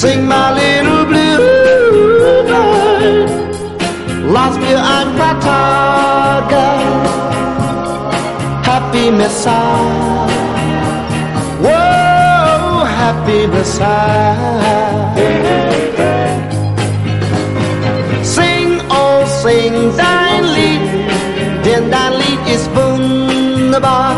Sing my little bluebird. Last year I'm Prataga, happy Messiah. Whoa, happy Messiah. Sing, oh, sing dein Lied, denn dein Lied ist wunderbar.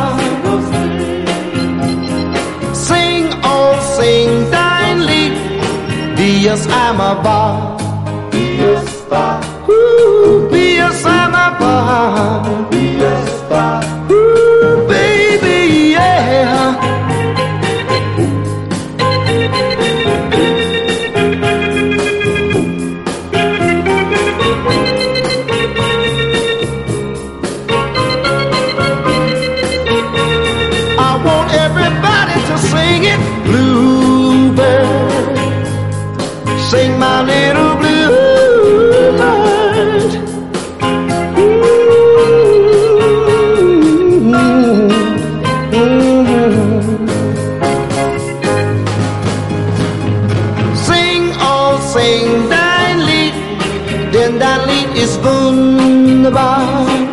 Sing, oh, sing dein Lied, wie es einmal war. Wie es war. Wie es einmal war. Wie es war. Baby, yeah. I want everybody to sing it. Bluebird, sing my little bluebird. Sing, oh, sing dein Lied, denn dein Lied ist wunderbar.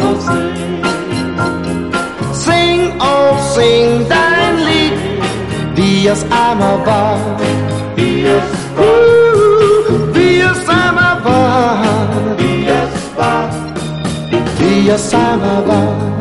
Sing, oh, sing dein Lied, wie es einmal war. Wie es einmal war. Wie es einmal war.